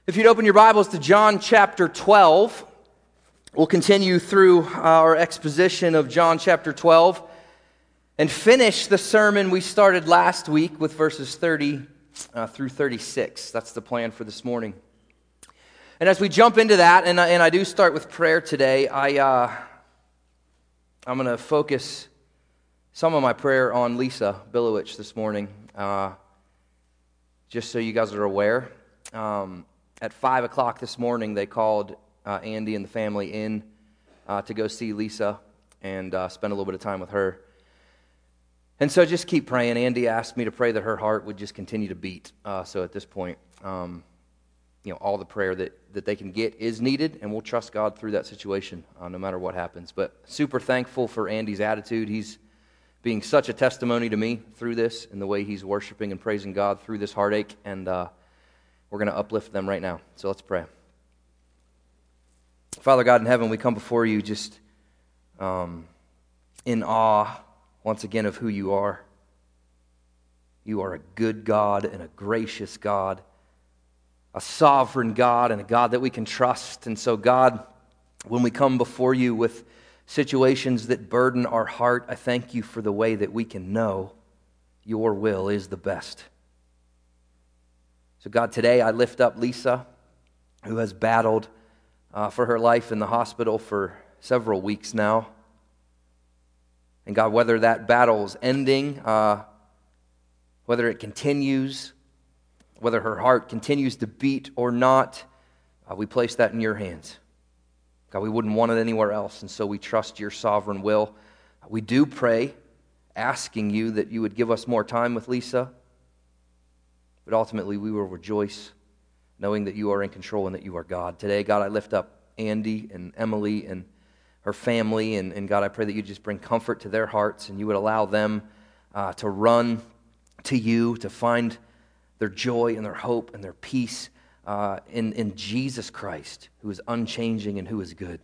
If you'd open your Bibles to John chapter 12, we'll continue through our exposition of John chapter 12 and finish the sermon we started last week with verses 30 through 36. That's the plan for this morning. And as we jump into that, and I do start with prayer today, I'm going to focus some of my prayer on Lisa Bilowich this morning, just so you guys are aware. At 5 o'clock this morning, they called Andy and the family in to go see Lisa and spend a little bit of time with her. And so just keep praying. Andy asked me to pray that her heart would just continue to beat. So at this point, all the prayer that they can get is needed, and we'll trust God through that situation no matter what happens. But super thankful for Andy's attitude. He's being such a testimony to me through this and the way he's worshiping and praising God through this heartache, and we're going to uplift them right now. So let's pray. Father God in heaven, we come before you just in awe once again of who you are. You are a good God and a gracious God, a sovereign God and a God that we can trust. And so God, when we come before you with situations that burden our heart, I thank you for the way that we can know your will is the best. So God, today I lift up Lisa, who has battled for her life in the hospital for several weeks now. And God, whether that battle's ending, whether it continues, whether her heart continues to beat or not, we place that in your hands. God, we wouldn't want it anywhere else, and so we trust your sovereign will. We do pray, asking you that you would give us more time with Lisa, but ultimately we will rejoice knowing that you are in control and that you are God. Today, God, I lift up Andy and Emily and her family, and God, I pray that you just bring comfort to their hearts and you would allow them to run to you, to find their joy and their hope and their peace in Jesus Christ, who is unchanging and who is good.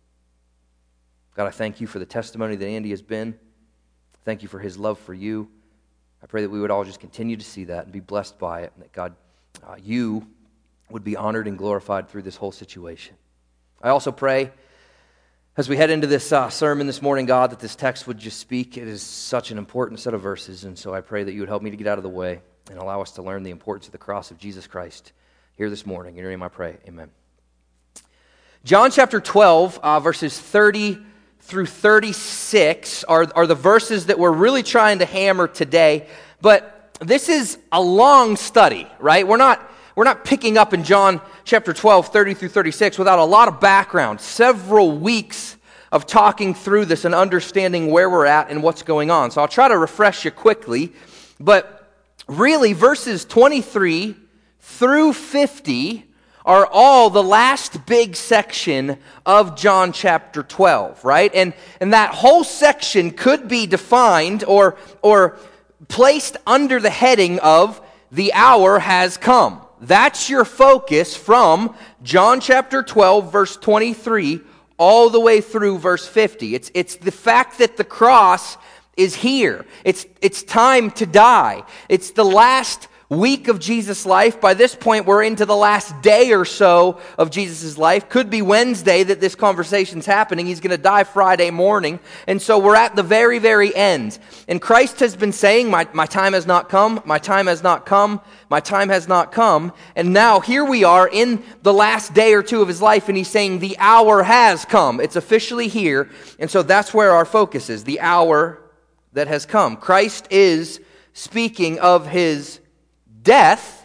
God, I thank you for the testimony that Andy has been. Thank you for his love for you. I pray that we would all just continue to see that and be blessed by it, and that, God, you would be honored and glorified through this whole situation. I also pray, as we head into this sermon this morning, God, that this text would just speak. It is such an important set of verses, and so I pray that you would help me to get out of the way and allow us to learn the importance of the cross of Jesus Christ here this morning. In your name I pray, amen. John chapter 12, verses 30 through 36 are the verses that we're really trying to hammer today. But this is a long study, right? We're not picking up in John chapter 12, 30 through 36 without a lot of background, several weeks of talking through this and understanding where we're at and what's going on. So I'll try to refresh you quickly. But really, verses 23 through 50 are all the last big section of John chapter 12, right? And that whole section could be defined or placed under the heading of the hour has come. That's your focus from John chapter 12, verse 23, all the way through verse 50. It's the fact that the cross is here. It's time to die. It's the last week of Jesus' life. By this point, we're into the last day or so of Jesus' life. Could be Wednesday that this conversation's happening. He's going to die Friday morning. And so we're at the very, very end. And Christ has been saying, my time has not come, my time has not come, my time has not come. And now here we are in the last day or two of his life, and he's saying the hour has come. It's officially here. And so that's where our focus is, the hour that has come. Christ is speaking of his death,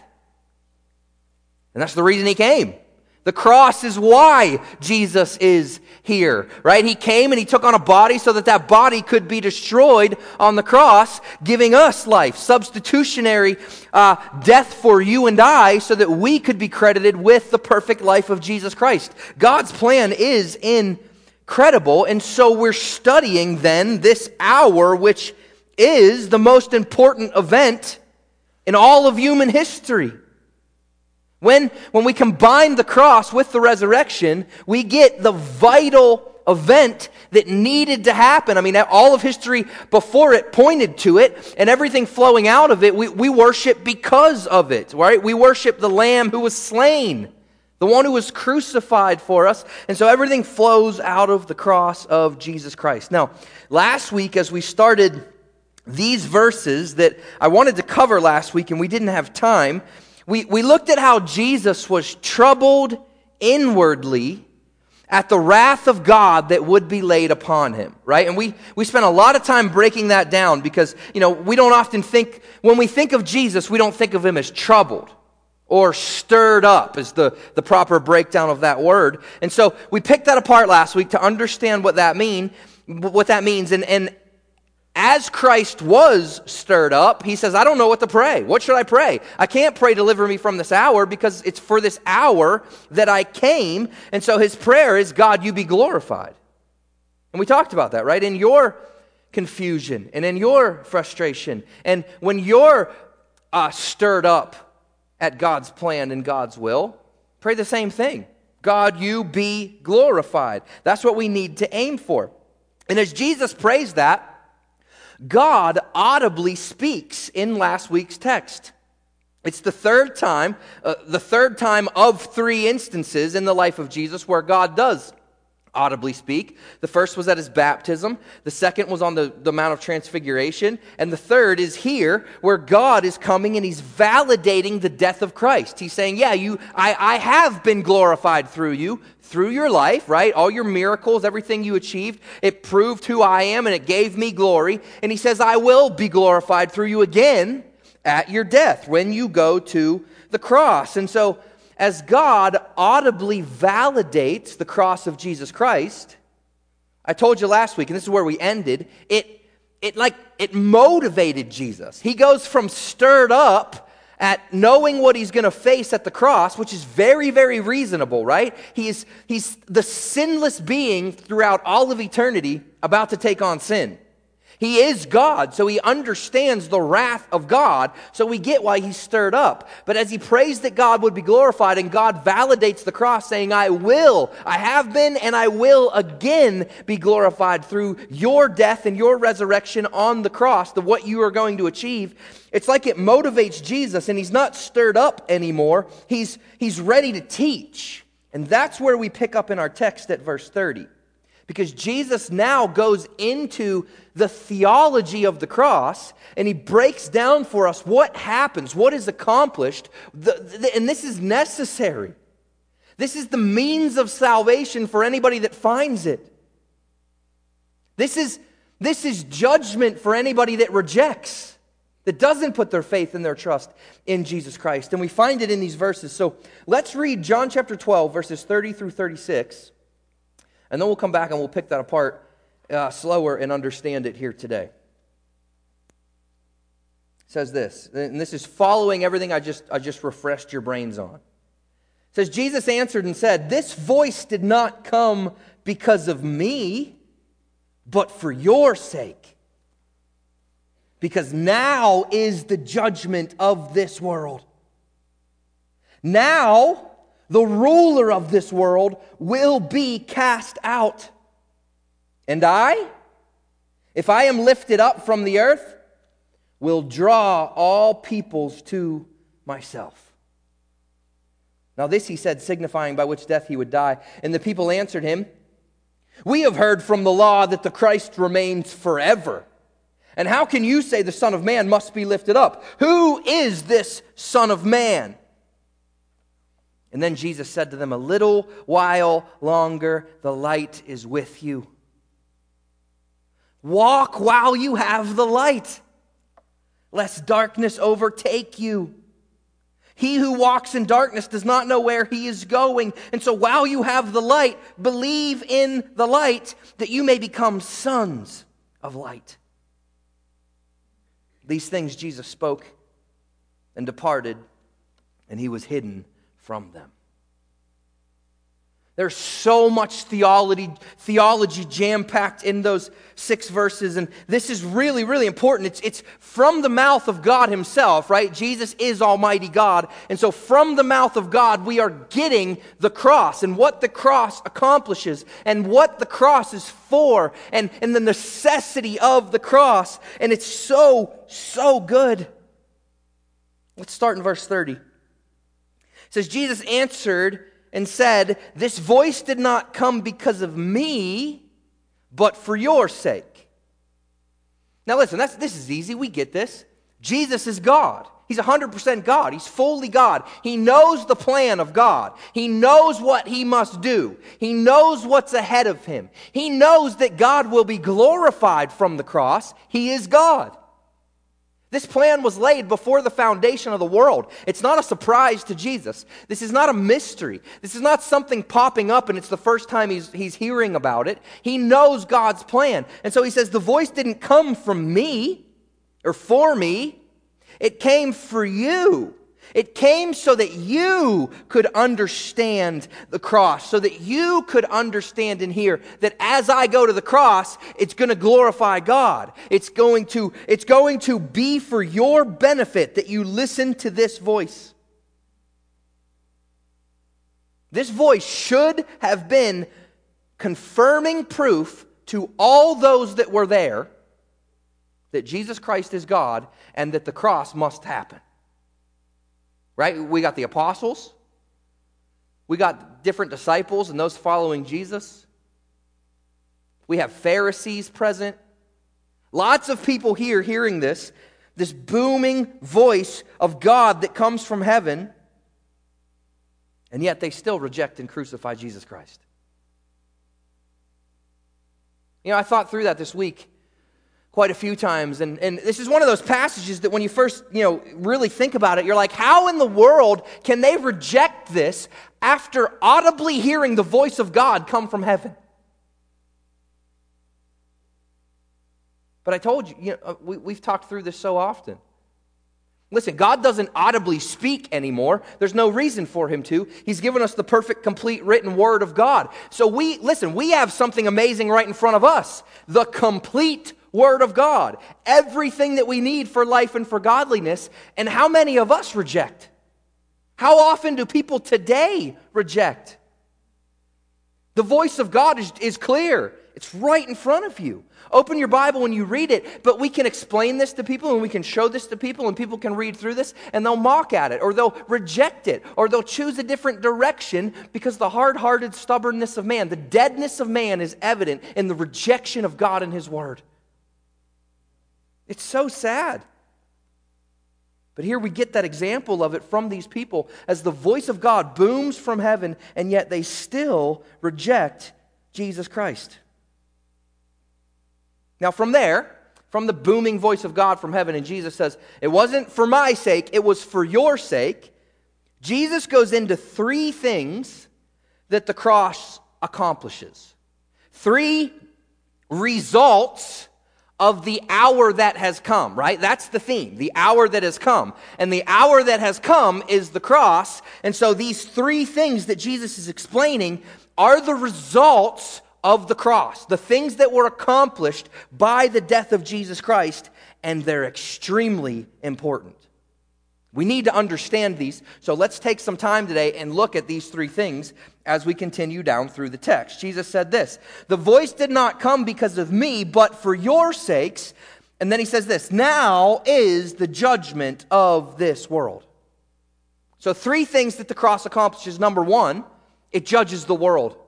and that's the reason he came. The cross is why Jesus is here, right? He came and he took on a body so that body could be destroyed on the cross, giving us life, substitutionary death for you and I, so that we could be credited with the perfect life of Jesus Christ. God's plan is incredible, and so we're studying then this hour, which is the most important event in all of human history. When we combine the cross with the resurrection, we get the vital event that needed to happen. I mean, all of history before it pointed to it, and everything flowing out of it, we worship because of it, right? We worship the Lamb who was slain the one who was crucified for us. And so everything flows out of the cross of Jesus Christ. Now, last week as we started these verses that I wanted to cover last week and we didn't have time, we looked at how Jesus was troubled inwardly at the wrath of God that would be laid upon him, right? And we spent a lot of time breaking that down because, we don't often think, when we think of Jesus, we don't think of him as troubled or stirred up is the proper breakdown of that word. And so we picked that apart last week to understand what that means. And as Christ was stirred up, he says, I don't know what to pray. What should I pray? I can't pray, deliver me from this hour, because it's for this hour that I came. And so his prayer is, God, you be glorified. And we talked about that, right? In your confusion and in your frustration, and when you're stirred up at God's plan and God's will, pray the same thing. God, you be glorified. That's what we need to aim for. And as Jesus prays that, God audibly speaks in last week's text. It's the third time of 3 instances in the life of Jesus where God does audibly speak. The first was at his baptism. The second was on the Mount of Transfiguration. And the third is here where God is coming and he's validating the death of Christ. He's saying, I have been glorified through you, through your life, right? All your miracles, everything you achieved, it proved who I am and it gave me glory. And he says, I will be glorified through you again at your death when you go to the cross. And so as God audibly validates the cross of Jesus Christ, I told you last week, and this is where we ended, it motivated Jesus. He goes from stirred up at knowing what he's going to face at the cross, which is very, very reasonable, right? He's the sinless being throughout all of eternity about to take on sin. He is God, so he understands the wrath of God, so we get why he's stirred up. But as he prays that God would be glorified, and God validates the cross, saying, I have been, and I will again be glorified through your death and your resurrection on the cross, what you are going to achieve. It's like it motivates Jesus, and he's not stirred up anymore. He's ready to teach. And that's where we pick up in our text at verse 30. Because Jesus now goes into the theology of the cross, and he breaks down for us what happens, what is accomplished, and this is necessary. This is the means of salvation for anybody that finds it. This is judgment for anybody that rejects, that doesn't put their faith and their trust in Jesus Christ. And we find it in these verses. So let's read John chapter 12, verses 30 through 36. And then we'll come back and we'll pick that apart slower and understand it here today. It says this, and this is following everything I just refreshed your brains on. It says, Jesus answered and said, this voice did not come because of me, but for your sake. Because now is the judgment of this world. Now the ruler of this world will be cast out. And I, if I am lifted up from the earth, will draw all peoples to myself. Now this he said, signifying by which death he would die. And the people answered him, we have heard from the law that the Christ remains forever. And how can you say the Son of Man must be lifted up? Who is this Son of Man? And then Jesus said to them, a little while longer, the light is with you. Walk while you have the light, lest darkness overtake you. He who walks in darkness does not know where he is going. And so while you have the light, believe in the light, that you may become sons of light. These things Jesus spoke and departed, and he was hidden from them. There's so much theology jam-packed in those 6 verses, and this is really, really important. It's from the mouth of God himself, right? Jesus is Almighty God, and so from the mouth of God, we are getting the cross, and what the cross accomplishes, and what the cross is for, and the necessity of the cross, and it's so, so good. Let's start in verse 30. It says, Jesus answered and said, "This voice did not come because of me, but for your sake." Now listen, this is easy. We get this. Jesus is God. He's 100% God. He's fully God. He knows the plan of God. He knows what he must do. He knows what's ahead of him. He knows that God will be glorified from the cross. He is God. This plan was laid before the foundation of the world. It's not a surprise to Jesus. This is not a mystery. This is not something popping up and it's the first time he's hearing about it. He knows God's plan. And so he says, the voice didn't come from me or for me. It came for you. It came so that you could understand the cross, so that you could understand and hear that as I go to the cross, it's going to glorify God. It's going to be for your benefit that you listen to this voice. This voice should have been confirming proof to all those that were there that Jesus Christ is God and that the cross must happen. Right? We got the apostles. We got different disciples and those following Jesus. We have Pharisees present. Lots of people here hearing this booming voice of God that comes from heaven, and yet they still reject and crucify Jesus Christ. You know, I thought through that this week quite a few times, and this is one of those passages that when you first, really think about it, you're like, how in the world can they reject this after audibly hearing the voice of God come from heaven? But I told you, we've talked through this so often. Listen, God doesn't audibly speak anymore. There's no reason for him to. He's given us the perfect, complete written word of God. So we have something amazing right in front of us. The complete Word of God. Everything that we need for life and for godliness. And how many of us reject? How often do people today reject? The voice of God is clear. It's right in front of you. Open your Bible when you read it, but we can explain this to people and we can show this to people and people can read through this and they'll mock at it or they'll reject it or they'll choose a different direction because the hard-hearted stubbornness of man, the deadness of man is evident in the rejection of God and His Word. It's so sad. But here we get that example of it from these people as the voice of God booms from heaven, and yet they still reject Jesus Christ. Now from there, from the booming voice of God from heaven, and Jesus says, it wasn't for my sake, it was for your sake. Jesus goes into three things that the cross accomplishes. Three results of the hour that has come, right? That's the theme, the hour that has come. And the hour that has come is the cross. And so these three things that Jesus is explaining are the results of the cross, the things that were accomplished by the death of Jesus Christ, and they're extremely important. We need to understand these, so let's take some time today and look at these three things as we continue down through the text. Jesus said this, the voice did not come because of me, but for your sakes. And then he says this, now is the judgment of this world. So three things that the cross accomplishes. Number one, it judges the world.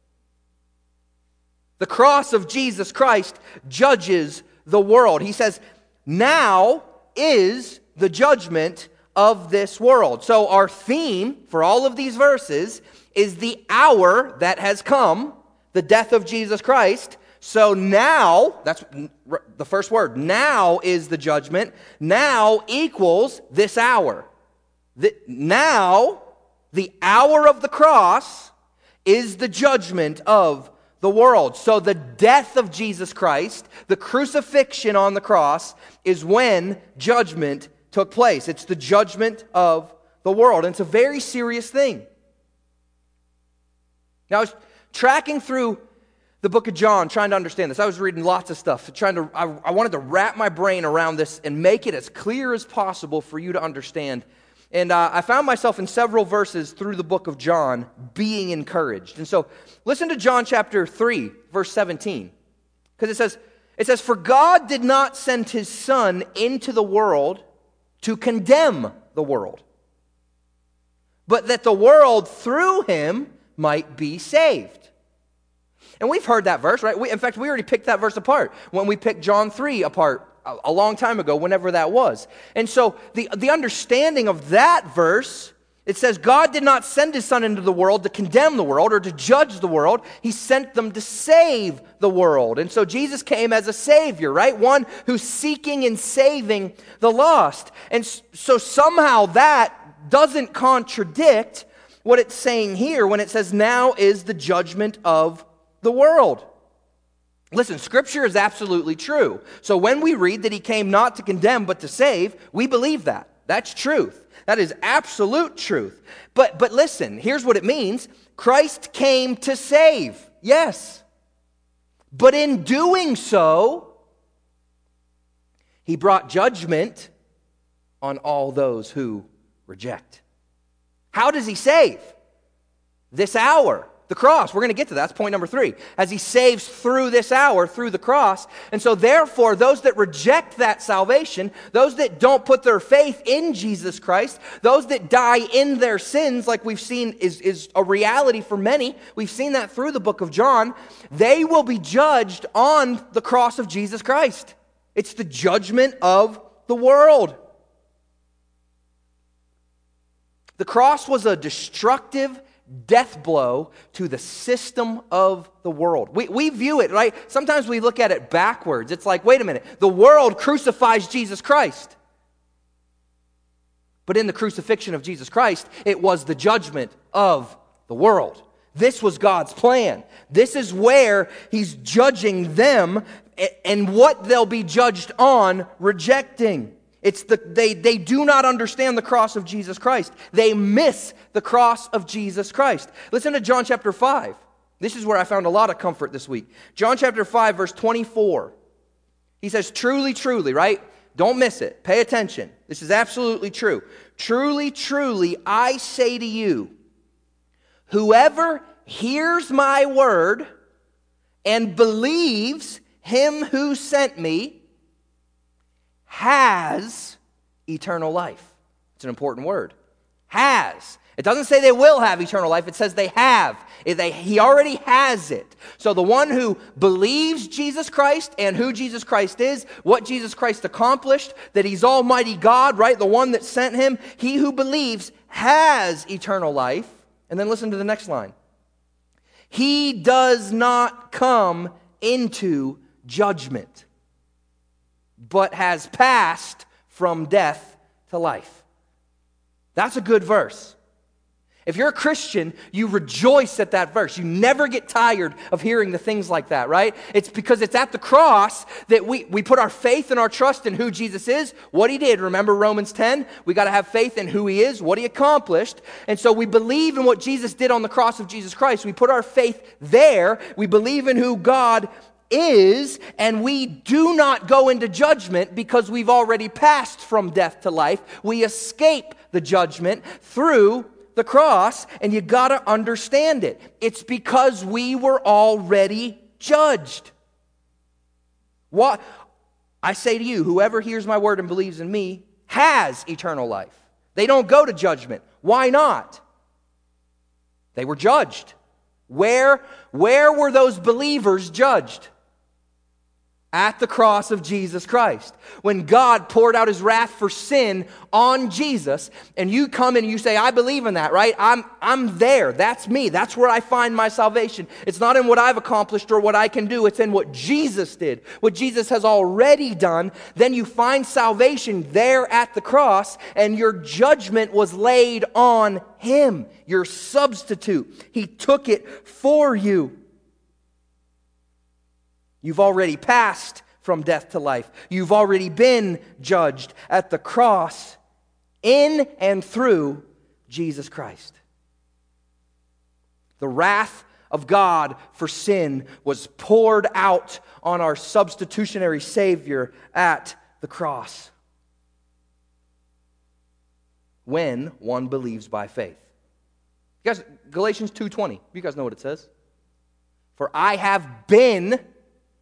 The cross of Jesus Christ judges the world. He says, now is the judgment of this world. So our theme for all of these verses is the hour that has come, the death of Jesus Christ. So now, that's the first word, now is the judgment. Now equals this hour. Now, the hour of the cross is the judgment of the world. So the death of Jesus Christ, the crucifixion on the cross, is when judgment took place. It's the judgment of the world. And it's a very serious thing. Now, I was tracking through the book of John, trying to understand this. I was reading lots of stuff, I wanted to wrap my brain around this and make it as clear as possible for you to understand. And I found myself in several verses through the book of John being encouraged. And so, listen to John chapter 3, verse 17. Because it says, for God did not send His Son into the world to condemn the world, but that the world through him might be saved. And we've heard that verse, right? In fact, we already picked that verse apart when we picked John 3 apart a long time ago, whenever that was. And so the understanding of that verse, it says God did not send his Son into the world to condemn the world or to judge the world. He sent them to save the world. And so Jesus came as a Savior, right? One who's seeking and saving the lost. And so somehow that doesn't contradict what it's saying here when it says now is the judgment of the world. Listen, Scripture is absolutely true. So when we read that he came not to condemn but to save, we believe that. That's truth. That is absolute truth. But listen, here's what it means. Christ came to save, yes. But in doing so, he brought judgment on all those who reject. How does he save? This hour. The cross. We're going to get to that. That's point number 3. As he saves through this hour, through the cross. And so therefore, those that reject that salvation, those that don't put their faith in Jesus Christ, those that die in their sins, like we've seen is a reality for many. We've seen that through the book of John. They will be judged on the cross of Jesus Christ. It's the judgment of the world. The cross was a destructive death blow to the system of the world. We view it, right? Sometimes we look at it backwards. It's like, wait a minute, the world crucifies Jesus Christ. But in the crucifixion of Jesus Christ, it was the judgment of the world. This was God's plan. This is where he's judging them and what they'll be judged on rejecting. They do not understand the cross of Jesus Christ. They miss the cross of Jesus Christ. Listen to John chapter 5. This is where I found a lot of comfort this week. John chapter 5, verse 24. He says, truly, truly, right? Don't miss it. Pay attention. This is absolutely true. Truly, truly, I say to you, whoever hears my word and believes him who sent me has eternal life. It's an important word. Has. It doesn't say they will have eternal life. It says they have. He already has it. So the one who believes Jesus Christ and who Jesus Christ is, what Jesus Christ accomplished, that he's Almighty God, right? The one that sent him, he who believes has eternal life. And then listen to the next line. He does not come into judgment, but has passed from death to life. That's a good verse. If you're a Christian, you rejoice at that verse. You never get tired of hearing the things like that, right? It's because it's at the cross that we put our faith and our trust in who Jesus is, what he did. Remember Romans 10? We got to have faith in who he is, what he accomplished. And so we believe in what Jesus did on the cross of Jesus Christ. We put our faith there. We believe in who God is, and we do not go into judgment because we've already passed from death to life. We escape the judgment through the cross, and you got to understand it. It's because we were already judged. What I say to you, whoever hears my word and believes in me has eternal life. They don't go to judgment. Why not? They were judged. Where were those believers judged? At the cross of Jesus Christ. When God poured out his wrath for sin on Jesus, and you come and you say, I believe in that, right? I'm there. That's me. That's where I find my salvation. It's not in what I've accomplished or what I can do. It's in what Jesus did, what Jesus has already done. Then you find salvation there at the cross, and your judgment was laid on him, your substitute. He took it for you. You've already passed from death to life. You've already been judged at the cross in and through Jesus Christ. The wrath of God for sin was poured out on our substitutionary Savior at the cross when one believes by faith. You guys, Galatians 2:20, you guys know what it says. For I have been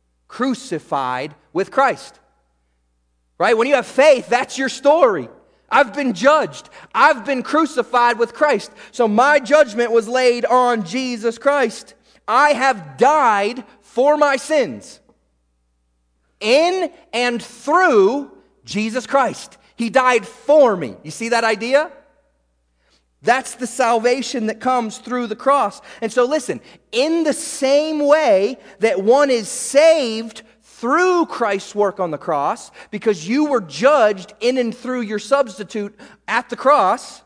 crucified with Christ. Right? When you have faith, that's your story. I've been judged. I've been crucified with Christ. So my judgment was laid on Jesus Christ. I have died for my sins in and through Jesus Christ. He died for me. You see that idea? That's the salvation that comes through the cross. And so listen, in the same way that one is saved through Christ's work on the cross, because you were judged in and through your substitute at the cross,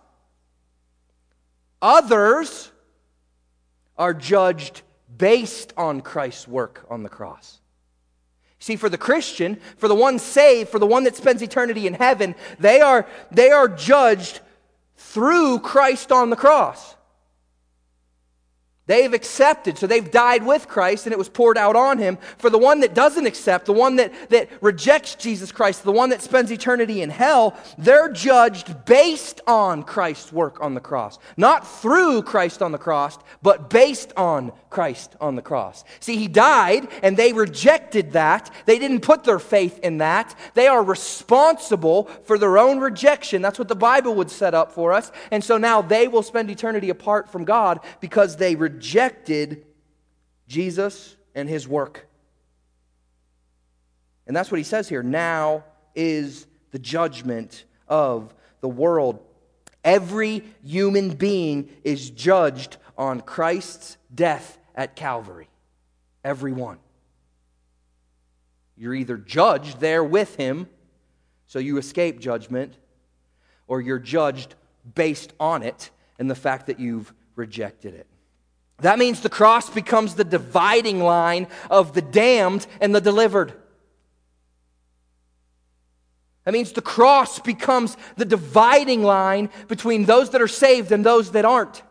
others are judged based on Christ's work on the cross. See, for the Christian, for the one saved, for the one that spends eternity in heaven, they are judged through Christ on the cross. They've accepted, so they've died with Christ and it was poured out on him. For the one that doesn't accept, the one that rejects Jesus Christ, the one that spends eternity in hell, they're judged based on Christ's work on the cross. Not through Christ on the cross, but based on Christ on the cross. See, he died and they rejected that. They didn't put their faith in that. They are responsible for their own rejection. That's what the Bible would set up for us. And so now they will spend eternity apart from God because they rejected Jesus and his work. And that's what he says here. Now is the judgment of the world. Every human being is judged on Christ's death at Calvary. Everyone. You're either judged there with him, so you escape judgment, or you're judged based on it and the fact that you've rejected it. That means the cross becomes the dividing line of the damned and the delivered. That means the cross becomes the dividing line between those that are saved and those that aren't.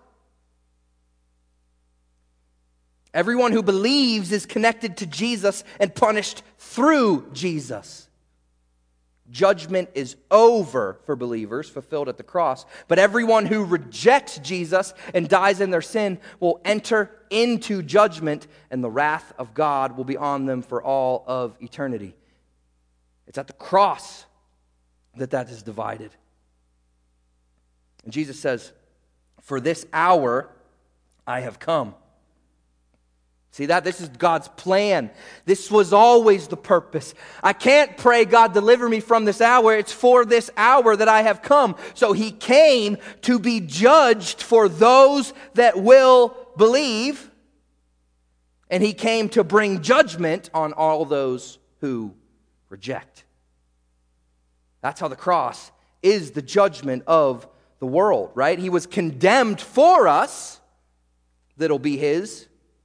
Everyone who believes is connected to Jesus and punished through Jesus. Judgment is over for believers, fulfilled at the cross. But everyone who rejects Jesus and dies in their sin will enter into judgment, and the wrath of God will be on them for all of eternity. It's at the cross that is divided. And Jesus says, "For this hour I have come." See that? This is God's plan. This was always the purpose. I can't pray, God, deliver me from this hour. It's for this hour that I have come. So he came to be judged for those that will believe. And he came to bring judgment on all those who reject. That's how the cross is the judgment of the world, right? He was condemned for us. That'll be his.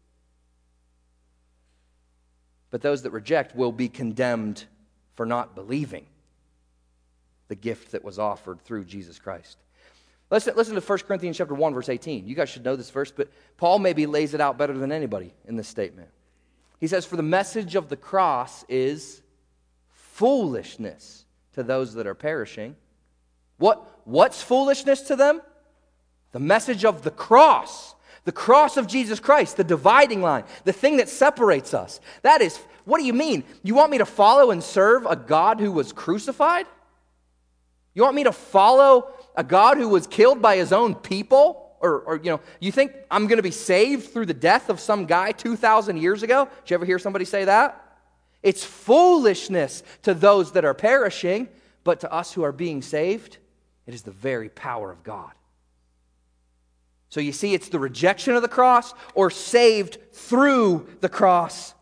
But those that reject will be condemned for not believing the gift that was offered through Jesus Christ. Listen to 1 Corinthians chapter 1, verse 18. You guys should know this verse, but Paul maybe lays it out better than anybody in this statement. He says, "For the message of the cross is foolishness to those that are perishing." What's foolishness to them? The message of the cross. The cross of Jesus Christ, the dividing line, the thing that separates us. That is, what do you mean? You want me to follow and serve a God who was crucified? You want me to follow a God who was killed by his own people? Or you think I'm going to be saved through the death of some guy 2,000 years ago? Did you ever hear somebody say that? It's foolishness to those that are perishing, but to us who are being saved, it is the very power of God. So you see, it's the rejection of the cross or saved through the cross.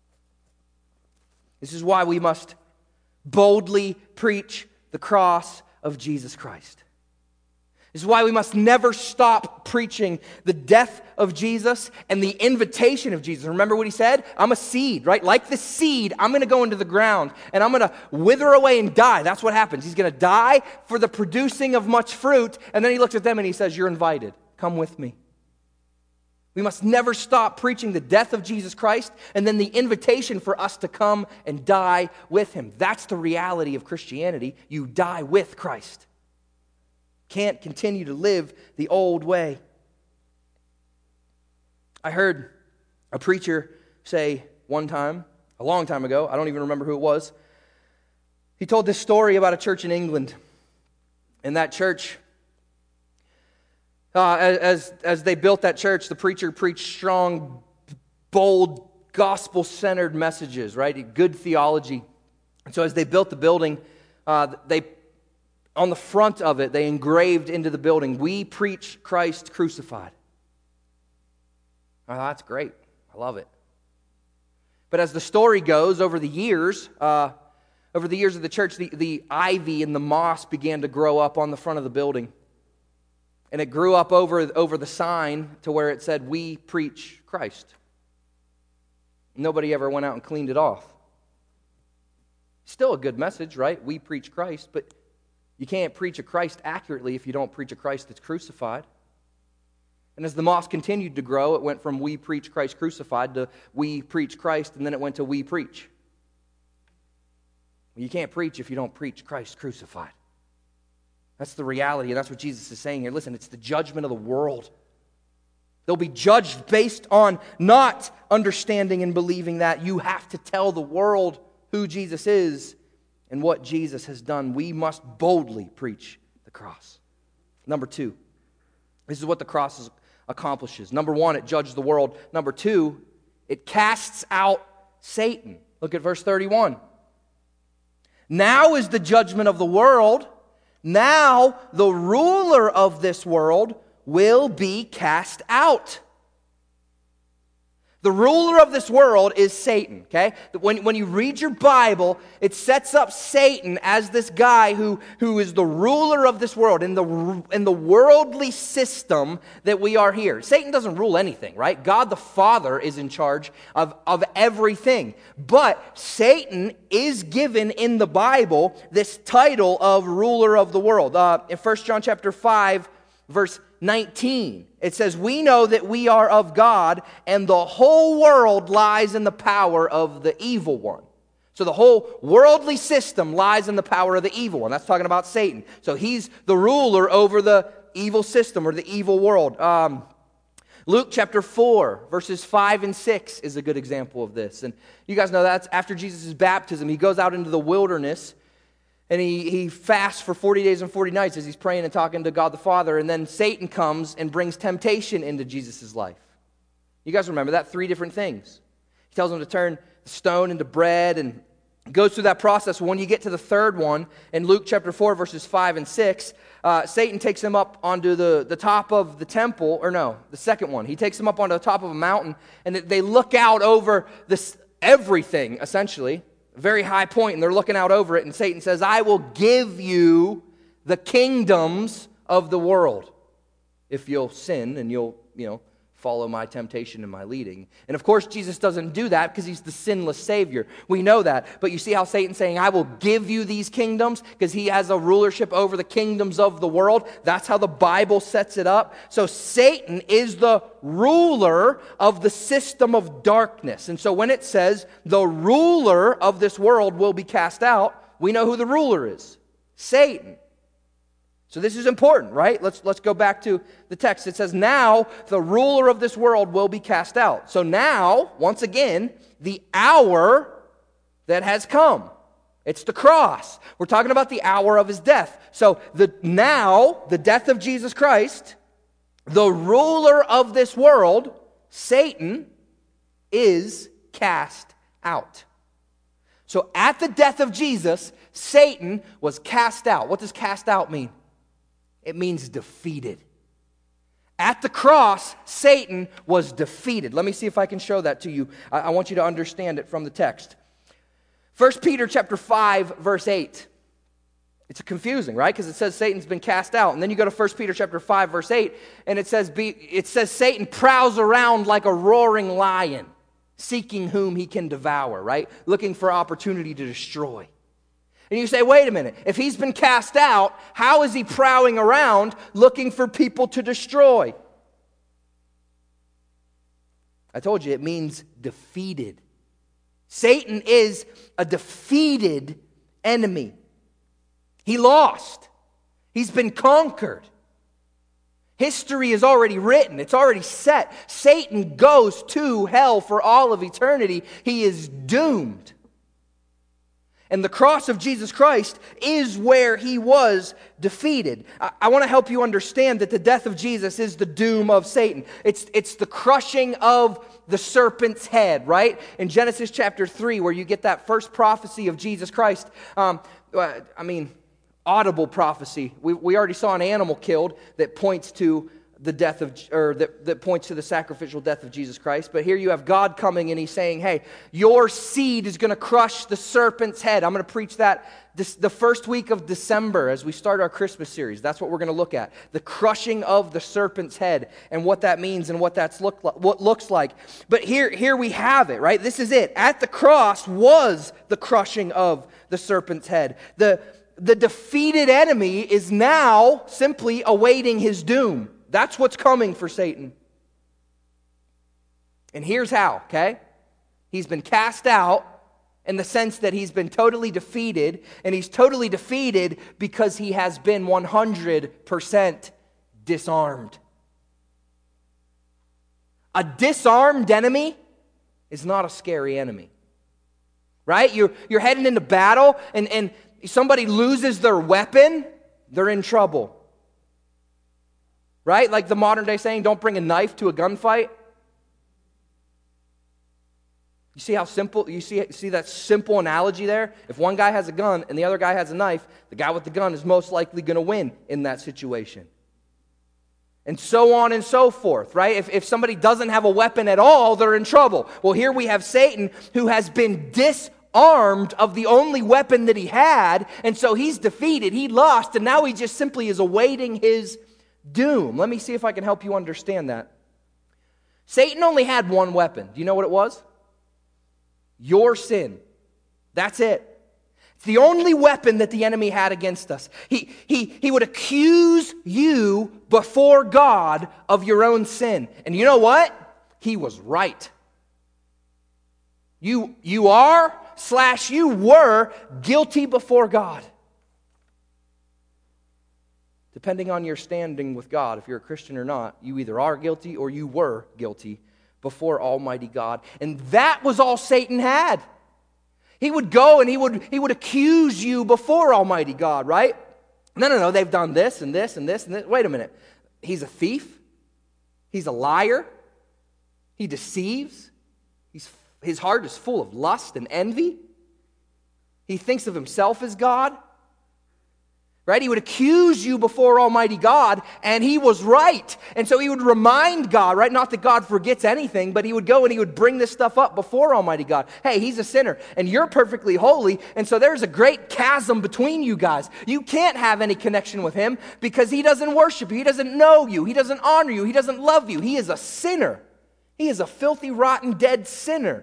This is why we must boldly preach the cross of Jesus Christ. This is why we must never stop preaching the death of Jesus and the invitation of Jesus. Remember what he said? I'm a seed, right? Like the seed, I'm going to go into the ground and I'm going to wither away and die. That's what happens. He's going to die for the producing of much fruit. And then he looks at them and he says, "You're invited. Come with me." We must never stop preaching the death of Jesus Christ and then the invitation for us to come and die with him. That's the reality of Christianity. You die with Christ. Can't continue to live the old way. I heard a preacher say one time, a long time ago, I don't even remember who it was. He told this story about a church in England. In that church, as they built that church, the preacher preached strong, bold, gospel-centered messages, right? Good theology. And so as they built the building, on the front of it, they engraved into the building, "We preach Christ crucified." Oh, that's great. I love it. But as the story goes, over the years of the church, the ivy and the moss began to grow up on the front of the building. And it grew up over the sign to where it said, "We preach Christ." Nobody ever went out and cleaned it off. Still a good message, right? We preach Christ, but you can't preach a Christ accurately if you don't preach a Christ that's crucified. And as the moss continued to grow, it went from "We preach Christ crucified" to "We preach Christ," and then it went to "We preach." You can't preach if you don't preach Christ crucified. That's the reality, and that's what Jesus is saying here. Listen, it's the judgment of the world. They'll be judged based on not understanding and believing that. You have to tell the world who Jesus is and what Jesus has done. We must boldly preach the cross. Number two, this is what the cross accomplishes. Number one, it judges the world. Number two, it casts out Satan. Look at verse 31. Now is the judgment of the world. Now the ruler of this world will be cast out. The ruler of this world is Satan, okay? When you read your Bible, it sets up Satan as this guy who is the ruler of this world in the worldly system that we are here. Satan doesn't rule anything, right? God the Father is in charge of everything. But Satan is given in the Bible this title of ruler of the world. In 1 John chapter 5, verse 19, it says, "We know that we are of God, and the whole world lies in the power of the evil one." So the whole worldly system lies in the power of the evil one. That's talking about Satan. So he's the ruler over the evil system or the evil world. Luke chapter 4, verses 5 and 6 is a good example of this. And you guys know that's after Jesus' baptism. He goes out into the wilderness, and he fasts for 40 days and 40 nights as he's praying and talking to God the Father. And then Satan comes and brings temptation into Jesus' life. You guys remember that? 3 different things. He tells him to turn the stone into bread and goes through that process. When you get to the third one, in Luke chapter 4, verses 5 and 6, Satan takes him up onto the top of the temple, or no, the second one. He takes him up onto the top of a mountain, and they look out over this everything, essentially. Very high point, and they're looking out over it, and Satan says, "I will give you the kingdoms of the world if you'll sin and you'll, follow my temptation and my leading." And of course, Jesus doesn't do that because he's the sinless Savior. We know that. But you see how Satan's saying, "I will give you these kingdoms," because he has a rulership over the kingdoms of the world. That's how the Bible sets it up. So Satan is the ruler of the system of darkness. And so when it says the ruler of this world will be cast out, we know who the ruler is: Satan. So this is important, right? Let's go back to the text. It says, "Now the ruler of this world will be cast out." So now, once again, the hour that has come. It's the cross. We're talking about the hour of his death. So the death of Jesus Christ, the ruler of this world, Satan, is cast out. So at the death of Jesus, Satan was cast out. What does cast out mean? It means defeated. At the cross, Satan was defeated. Let me see if I can show that to you. I want you to understand it from the text. 1 Peter chapter 5, verse 8. It's confusing, right? Because it says Satan's been cast out. And then you go to 1 Peter chapter 5, verse 8, and it says Satan prowls around like a roaring lion, seeking whom he can devour, right? Looking for opportunity to destroy. And you say, wait a minute, if he's been cast out, how is he prowling around looking for people to destroy? I told you, it means defeated. Satan is a defeated enemy. He lost. He's been conquered. History is already written. It's already set. Satan goes to hell for all of eternity. He is doomed. And the cross of Jesus Christ is where he was defeated. I want to help you understand that the death of Jesus is the doom of Satan. It's the crushing of the serpent's head, right? In Genesis chapter 3, where you get that first prophecy of Jesus Christ. Audible prophecy. We already saw an animal killed that points to the death of, or that points to the sacrificial death of Jesus Christ. But here you have God coming and he's saying, hey, your seed is going to crush the serpent's head. I'm going to preach that the first week of December as we start our Christmas series. That's what we're going to look at. The crushing of the serpent's head and what that means and what looks like. But here we have it, right? This is it. At the cross was the crushing of the serpent's head. The defeated enemy is now simply awaiting his doom. That's what's coming for Satan. And here's how, okay? He's been cast out in the sense that he's been totally defeated, and he's totally defeated because he has been 100% disarmed. A disarmed enemy is not a scary enemy. Right? You're heading into battle, and somebody loses their weapon, they're in trouble. Right? Like the modern day saying, don't bring a knife to a gunfight. You see how simple, you see that simple analogy there? If one guy has a gun and the other guy has a knife, the guy with the gun is most likely going to win in that situation. And so on and so forth, right? If somebody doesn't have a weapon at all, they're in trouble. Well, here we have Satan who has been disarmed of the only weapon that he had, and so he's defeated, he lost, and now he just simply is awaiting his doom. Let me see if I can help you understand that. Satan only had one weapon. Do you know what it was? Your sin. That's it. It's the only weapon that the enemy had against us. He would accuse you before God of your own sin. And you know what? He was right. You were guilty before God. Depending on your standing with God, if you're a Christian or not, you either are guilty or you were guilty before Almighty God. And that was all Satan had. He would go and he would accuse you before Almighty God, right? No, they've done this and this and this and this. Wait a minute. He's a thief. He's a liar. He deceives. His heart is full of lust and envy. He thinks of himself as God. Right? He would accuse you before Almighty God, and he was right. And so he would remind God, right? Not that God forgets anything, but he would go and he would bring this stuff up before Almighty God. Hey, he's a sinner, and you're perfectly holy, and so there's a great chasm between you guys. You can't have any connection with him because he doesn't worship you. He doesn't know you. He doesn't honor you. He doesn't love you. He is a sinner. He is a filthy, rotten, dead sinner.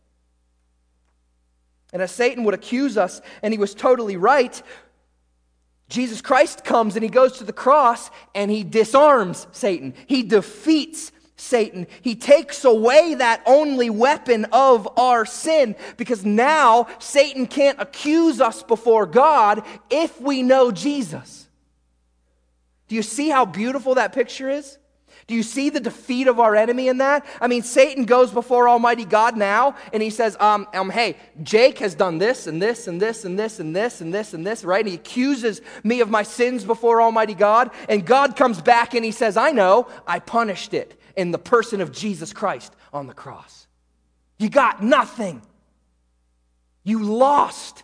And as Satan would accuse us, and he was totally right, Jesus Christ comes and he goes to the cross and he disarms Satan. He defeats Satan. He takes away that only weapon of our sin, because now Satan can't accuse us before God if we know Jesus. Do you see how beautiful that picture is? Do you see the defeat of our enemy in that? I mean, Satan goes before Almighty God now, and he says, hey, Jake has done this, and this, and this, and this, and this, and this, and this, right? And he accuses me of my sins before Almighty God, and God comes back and he says, I know, I punished it in the person of Jesus Christ on the cross. You got nothing. You lost.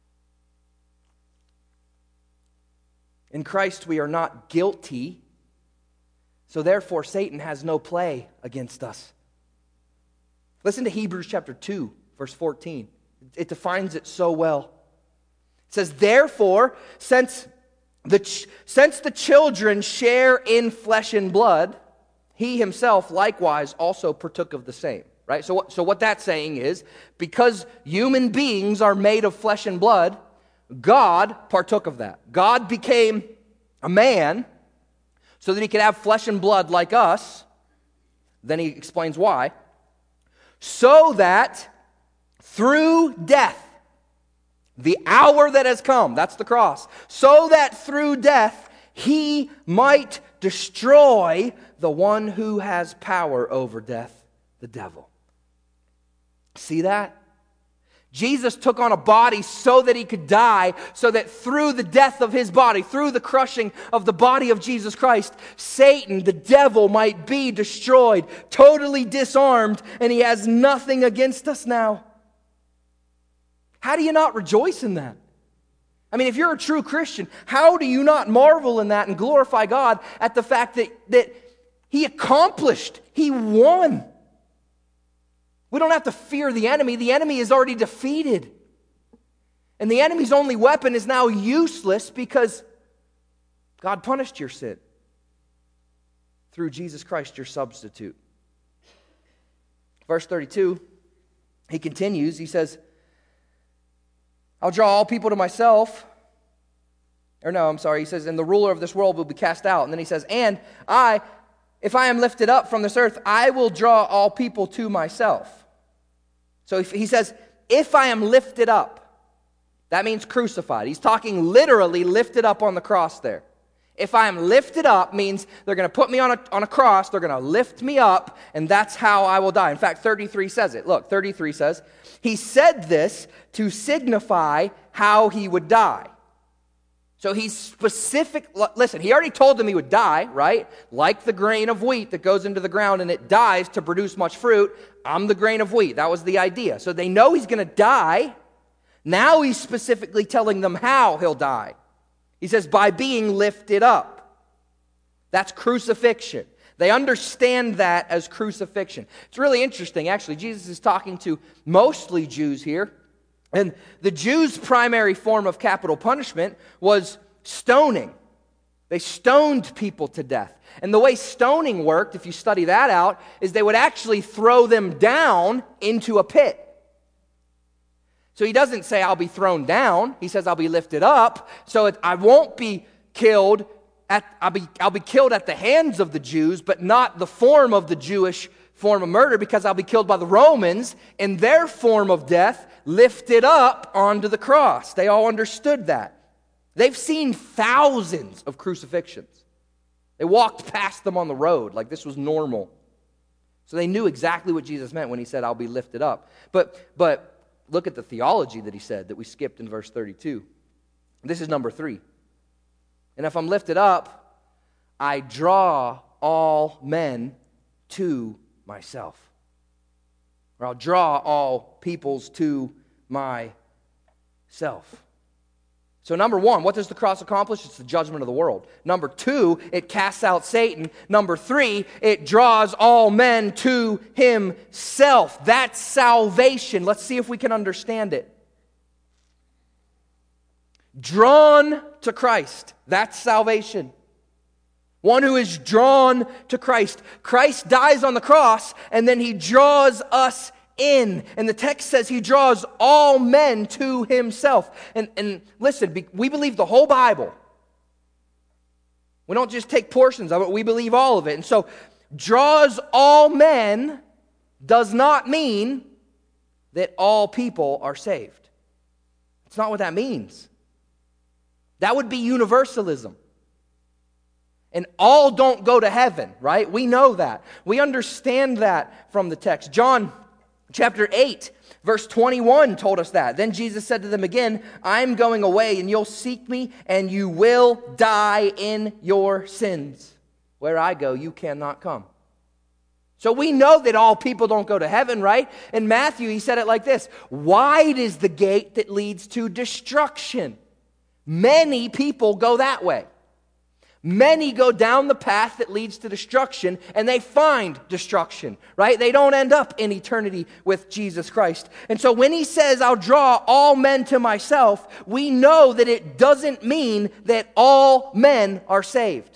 In Christ, we are not guilty. So therefore, Satan has no play against us. Listen to Hebrews chapter 2, verse 14. It defines it so well. It says, therefore, since the children share in flesh and blood, he himself likewise also partook of the same. Right? So what that's saying is, because human beings are made of flesh and blood, God partook of that. God became a man so that he could have flesh and blood like us. Then he explains why. So that through death, the hour that has come, that's the cross, so that through death he might destroy the one who has power over death, the devil. See that? Jesus took on a body so that he could die, so that through the death of his body, through the crushing of the body of Jesus Christ, Satan, the devil, might be destroyed, totally disarmed, and he has nothing against us now. How do you not rejoice in that? I mean, if you're a true Christian, how do you not marvel in that and glorify God at the fact that he accomplished, he won? We don't have to fear the enemy. The enemy is already defeated. And the enemy's only weapon is now useless because God punished your sin through Jesus Christ, your substitute. Verse 32, he continues, he says, I'll draw all people to myself. He says, and the ruler of this world will be cast out. And then he says, and if I am lifted up from this earth, I will draw all people to myself. So he says, if I am lifted up, that means crucified. He's talking literally lifted up on the cross there. If I am lifted up means they're going to put me on a cross, they're going to lift me up, and that's how I will die. In fact, 33 says it. Look, 33 says, he said this to signify how he would die. So he's specific. Listen, he already told them he would die, right? Like the grain of wheat that goes into the ground and it dies to produce much fruit. I'm the grain of wheat. That was the idea. So they know he's going to die. Now he's specifically telling them how he'll die. He says, by being lifted up. That's crucifixion. They understand that as crucifixion. It's really interesting, actually. Jesus is talking to mostly Jews here. And the Jews' primary form of capital punishment was stoning. They stoned people to death. And the way stoning worked, if you study that out, is they would actually throw them down into a pit. So he doesn't say, I'll be thrown down. He says, I'll be lifted up. So I won't be killed. I'll be killed at the hands of the Jews, but not the form of the Jewish form of murder, because I'll be killed by the Romans in their form of death, lifted up onto the cross. They all understood that. They've seen thousands of crucifixions. They walked past them on the road like this was normal. So they knew exactly what Jesus meant when he said, I'll be lifted up. But look at the theology that he said that we skipped in verse 32. This is number 3. And if I'm lifted up, I draw all men to myself. Or I'll draw all peoples to myself. So number 1, what does the cross accomplish? It's the judgment of the world. Number 2, it casts out Satan. Number 3, it draws all men to himself. That's salvation. Let's see if we can understand it. Drawn to Christ. That's salvation. One who is drawn to Christ. Christ dies on the cross, and then he draws us in. And the text says he draws all men to himself. And listen, we believe the whole Bible. We don't just take portions of it, we believe all of it. And so, draws all men does not mean that all people are saved. It's not what that means. That would be universalism. And all don't go to heaven, right? We know that. We understand that from the text. John chapter 8, verse 21 told us that. Then Jesus said to them again, I'm going away, and you'll seek me, and you will die in your sins. Where I go, you cannot come. So we know that all people don't go to heaven, right? In Matthew, he said it like this: wide is the gate that leads to destruction. Many people go that way. Many go down the path that leads to destruction, and they find destruction, right? They don't end up in eternity with Jesus Christ. And so when he says, I'll draw all men to myself, we know that it doesn't mean that all men are saved.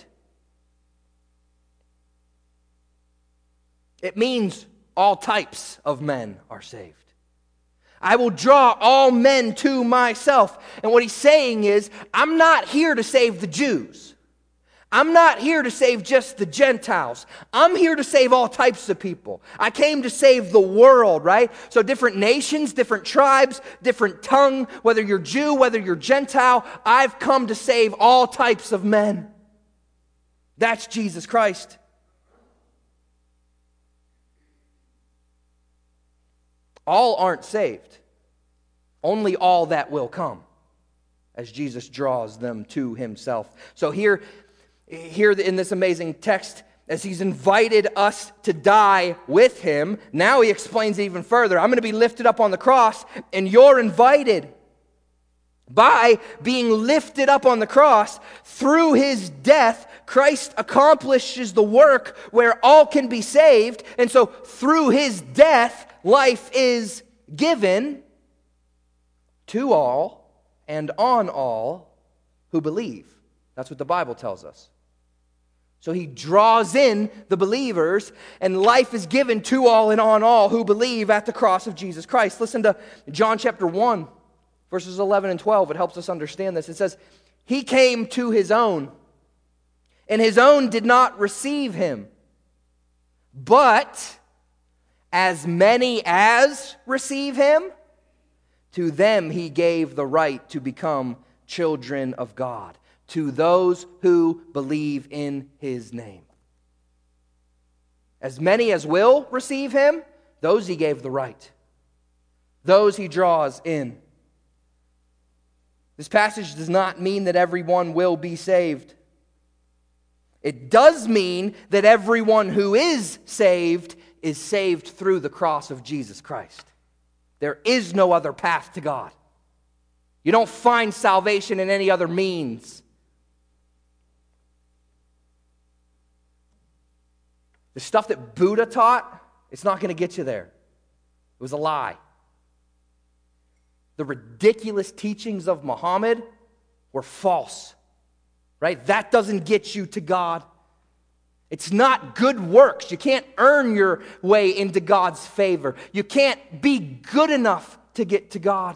It means all types of men are saved. I will draw all men to myself. And what he's saying is, I'm not here to save the Jews. I'm not here to save just the Gentiles. I'm here to save all types of people. I came to save the world, right? So different nations, different tribes, different tongue, whether you're Jew, whether you're Gentile, I've come to save all types of men. That's Jesus Christ. All aren't saved. only all that will come as Jesus draws them to himself. So here in this amazing text, as he's invited us to die with him, now he explains it even further. I'm going to be lifted up on the cross, and you're invited. By being lifted up on the cross, through his death, Christ accomplishes the work where all can be saved. And so through his death, life is given to all and on all who believe. That's what the Bible tells us. So he draws in the believers, and life is given to all and on all who believe at the cross of Jesus Christ. Listen to John chapter 1. Verses 11 and 12, it helps us understand this. It says, he came to his own, and his own did not receive him. But as many as receive him, to them he gave the right to become children of God, to those who believe in his name. As many as will receive him, those he gave the right. Those he draws in. This passage does not mean that everyone will be saved. It does mean that everyone who is saved through the cross of Jesus Christ. There is no other path to God. You don't find salvation in any other means. The stuff that Buddha taught, it's not going to get you there. It was a lie. The ridiculous teachings of Muhammad were false, right? That doesn't get you to God. It's not good works. You can't earn your way into God's favor. You can't be good enough to get to God.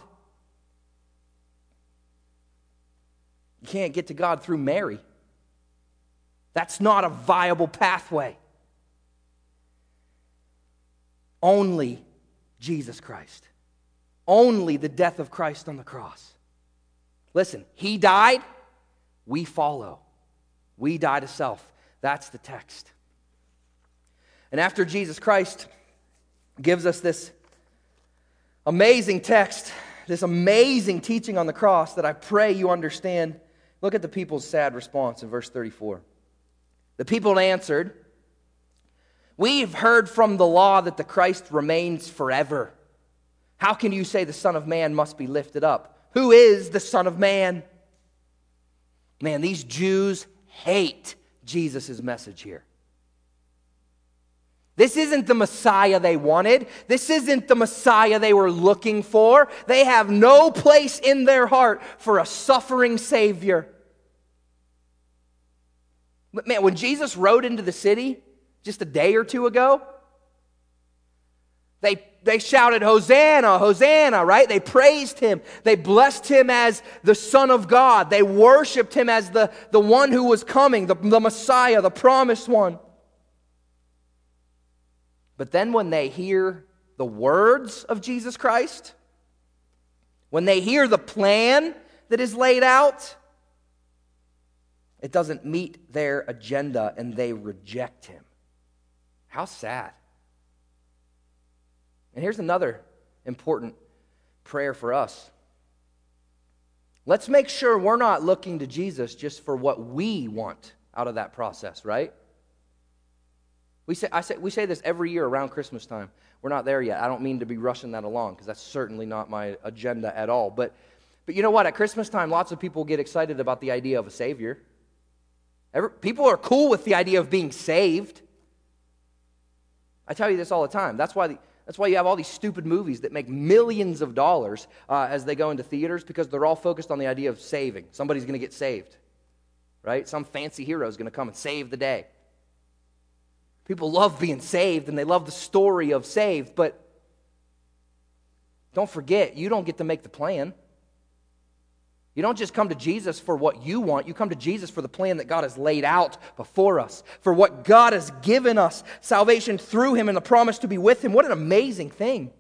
You can't get to God through Mary. That's not a viable pathway. Only Jesus Christ. Only the death of Christ on the cross. Listen, he died, we follow. We die to self. That's the text. And after Jesus Christ gives us this amazing text, this amazing teaching on the cross that I pray you understand, look at the people's sad response in verse 34. The people answered, "We've heard from the law that the Christ remains forever. How can you say the Son of Man must be lifted up? Who is the Son of Man?" Man, these Jews hate Jesus' message here. This isn't the Messiah they wanted. This isn't the Messiah they were looking for. They have no place in their heart for a suffering Savior. But man, when Jesus rode into the city just a day or two ago, They shouted, "Hosanna, Hosanna," right? They praised him. They blessed him as the Son of God. They worshiped him as the one who was coming, the Messiah, the promised one. But then when they hear the words of Jesus Christ, when they hear the plan that is laid out, it doesn't meet their agenda and they reject him. How sad. And here's another important prayer for us. Let's make sure we're not looking to Jesus just for what we want out of that process, right? We say this every year around Christmas time. We're not there yet. I don't mean to be rushing that along because that's certainly not my agenda at all. But you know what? At Christmas time, lots of people get excited about the idea of a Savior. People are cool with the idea of being saved. I tell you this all the time. That's why you have all these stupid movies that make millions of dollars as they go into theaters, because they're all focused on the idea of saving. Somebody's going to get saved, right? Some fancy hero is going to come and save the day. People love being saved, and they love the story of saved, but don't forget, you don't get to make the plan. You don't just come to Jesus for what you want. You come to Jesus for the plan that God has laid out before us, for what God has given us, salvation through him and the promise to be with him. What an amazing thing.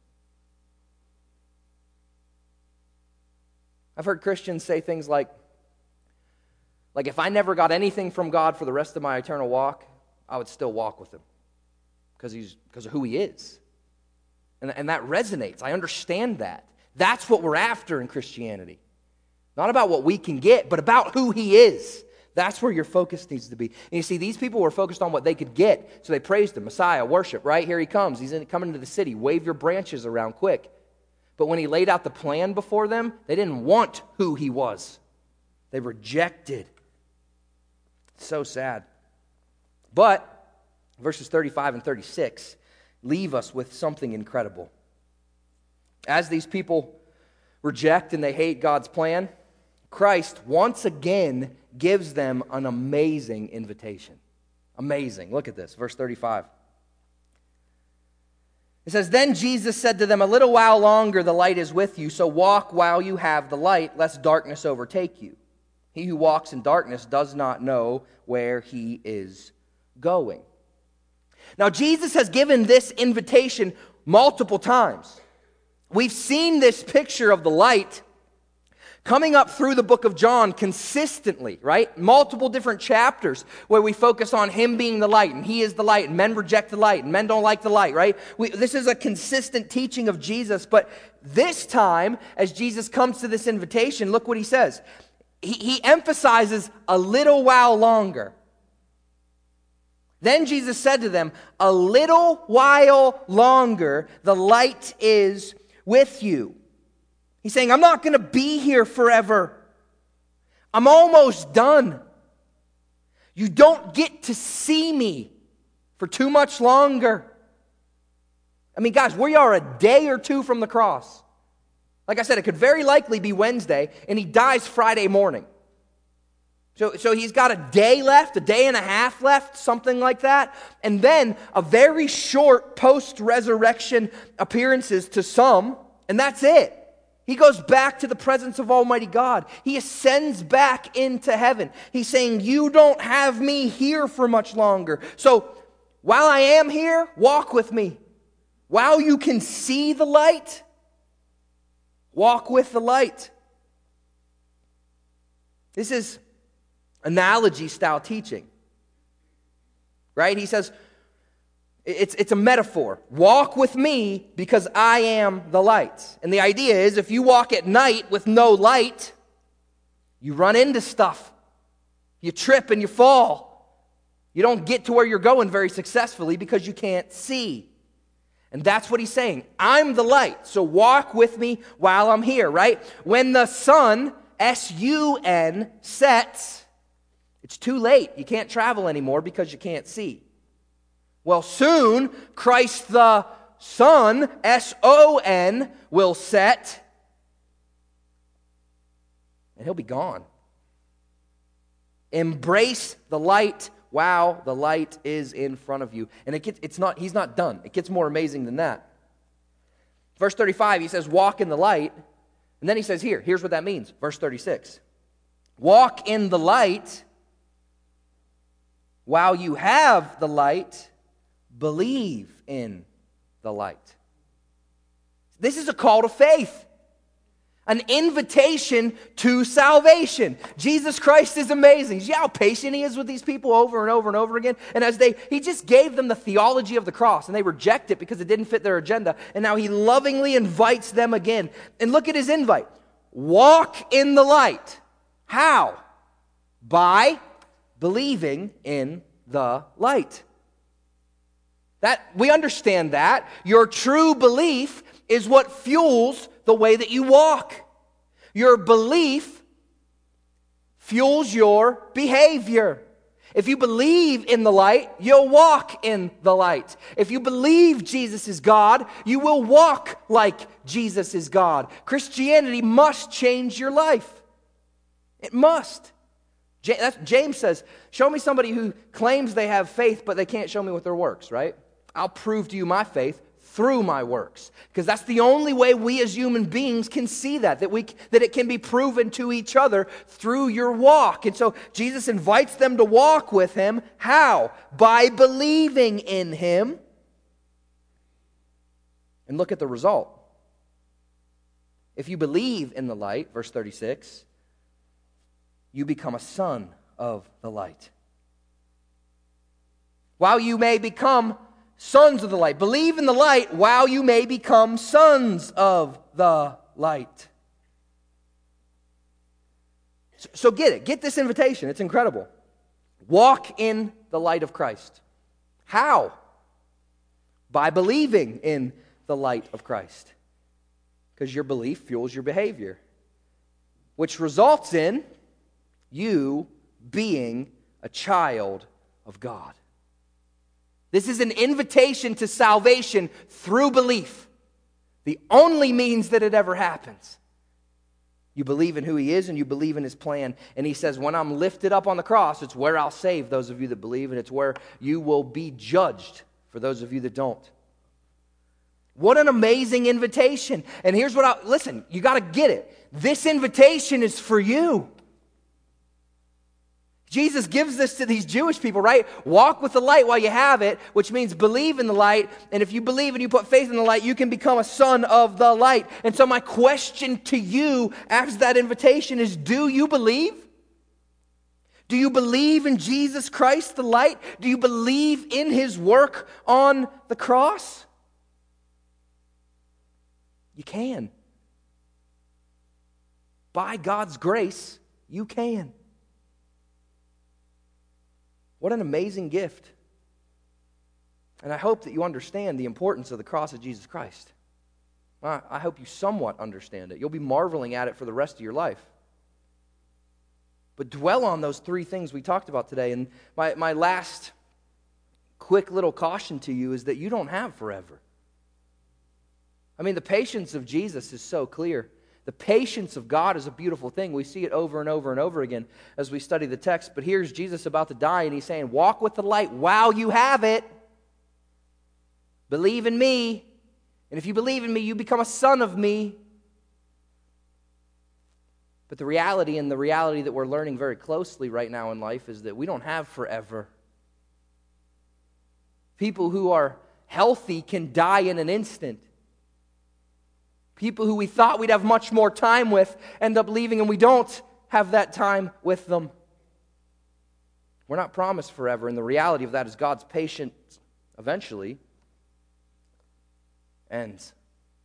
I've heard Christians say things like if I never got anything from God for the rest of my eternal walk, I would still walk with him because of who he is. And that resonates. I understand that. That's what we're after in Christianity. Not about what we can get, but about who he is. That's where your focus needs to be. And you see, these people were focused on what they could get, so they praised him. Messiah, worship, right? Here he comes. He's coming into the city. Wave your branches around quick. But when he laid out the plan before them, they didn't want who he was. They rejected. So sad. But verses 35 and 36 leave us with something incredible. As these people reject and they hate God's plan, Christ once again gives them an amazing invitation. Amazing. Look at this, verse 35. It says, "Then Jesus said to them, 'A little while longer the light is with you, so walk while you have the light, lest darkness overtake you. He who walks in darkness does not know where he is going.'" Now, Jesus has given this invitation multiple times. We've seen this picture of the light coming up through the book of John consistently, right? Multiple different chapters where we focus on him being the light, and he is the light, and men reject the light, and men don't like the light, right? This is a consistent teaching of Jesus, but this time, as Jesus comes to this invitation, look what he says. He emphasizes a little while longer. Then Jesus said to them, "A little while longer the light is with you." He's saying, I'm not going to be here forever. I'm almost done. You don't get to see me for too much longer. I mean, guys, we are a day or two from the cross. Like I said, it could very likely be Wednesday, and he dies Friday morning. So he's got a day left, a day and a half left, something like that. And then a very short post-resurrection appearances to some, and that's it. He goes back to the presence of Almighty God. He ascends back into heaven. He's saying, you don't have me here for much longer. So while I am here, walk with me. While you can see the light, walk with the light. This is analogy-style teaching, right? He says, it's a metaphor. Walk with me because I am the light. And the idea is if you walk at night with no light, you run into stuff. You trip and you fall. You don't get to where you're going very successfully because you can't see. And that's what he's saying. I'm the light, so walk with me while I'm here, right? When the sun, S-U-N, sets, it's too late. You can't travel anymore because you can't see. Well, soon, Christ the Son, S-O-N, will set, and he'll be gone. Embrace the light while the light is in front of you. And he's not done. It gets more amazing than that. Verse 35, he says, walk in the light. And then he says, here's what that means. Verse 36. Walk in the light while you have the light. Believe in the light. This is a call to faith. An invitation to salvation. Jesus Christ is amazing. See how patient he is with these people over and over and over again? And he just gave them the theology of the cross, and they reject it because it didn't fit their agenda. And now he lovingly invites them again. And look at his invite. Walk in the light. How? By believing in the light. We understand that. Your true belief is what fuels the way that you walk. Your belief fuels your behavior. If you believe in the light, you'll walk in the light. If you believe Jesus is God, you will walk like Jesus is God. Christianity must change your life. It must. James says, show me somebody who claims they have faith, but they can't show me with their works, right? I'll prove to you my faith through my works. Because that's the only way we as human beings can see that it can be proven to each other through your walk. And so Jesus invites them to walk with him. How? By believing in him. And look at the result. If you believe in the light, verse 36, you become a son of the light. While you may become sons of the light. Believe in the light while you may become sons of the light. So get it. Get this invitation. It's incredible. Walk in the light of Christ. How? By believing in the light of Christ. Because your belief fuels your behavior, which results in you being a child of God. This is an invitation to salvation through belief. The only means that it ever happens. You believe in who He is and you believe in His plan. And He says, when I'm lifted up on the cross, it's where I'll save those of you that believe, and it's where you will be judged for those of you that don't. What an amazing invitation. And here's what listen, you got to get it. This invitation is for you. Jesus gives this to these Jewish people, right? Walk with the light while you have it, which means believe in the light. And if you believe and you put faith in the light, you can become a son of the light. And so my question to you after that invitation is, do you believe? Do you believe in Jesus Christ, the light? Do you believe in His work on the cross? You can. By God's grace, you can. What an amazing gift. And I hope that you understand the importance of the cross of Jesus Christ. I hope you somewhat understand it. You'll be marveling at it for the rest of your life. But dwell on those three things we talked about today. And my last quick little caution to you is that you don't have forever. I mean, the patience of Jesus is so clear. The patience of God is a beautiful thing. We see it over and over and over again as we study the text. But here's Jesus about to die, and He's saying, walk with the light while you have it. Believe in me. And if you believe in me, you become a son of me. But the reality that we're learning very closely right now in life is that we don't have forever. People who are healthy can die in an instant. People who we thought we'd have much more time with end up leaving, and we don't have that time with them. We're not promised forever, and the reality of that is God's patience eventually ends.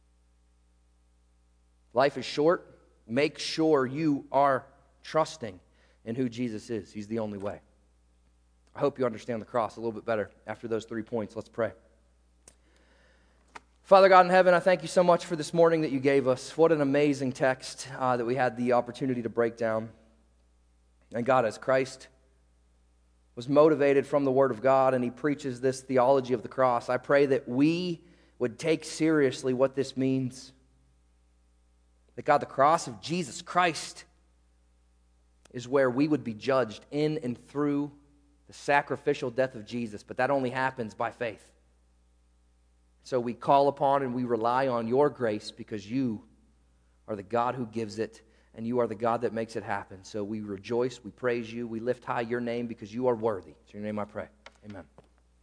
Life is short. Make sure you are trusting in who Jesus is. He's the only way. I hope you understand the cross a little bit better after those 3 points. Let's pray. Father God in heaven, I thank you so much for this morning that you gave us. What an amazing text that we had the opportunity to break down. And God, as Christ was motivated from the Word of God and He preaches this theology of the cross, I pray that we would take seriously what this means. That God, the cross of Jesus Christ is where we would be judged in and through the sacrificial death of Jesus. But that only happens by faith. So we call upon and we rely on your grace because you are the God who gives it and you are the God that makes it happen. So we rejoice, we praise you, we lift high your name because you are worthy. It's in your name I pray. Amen.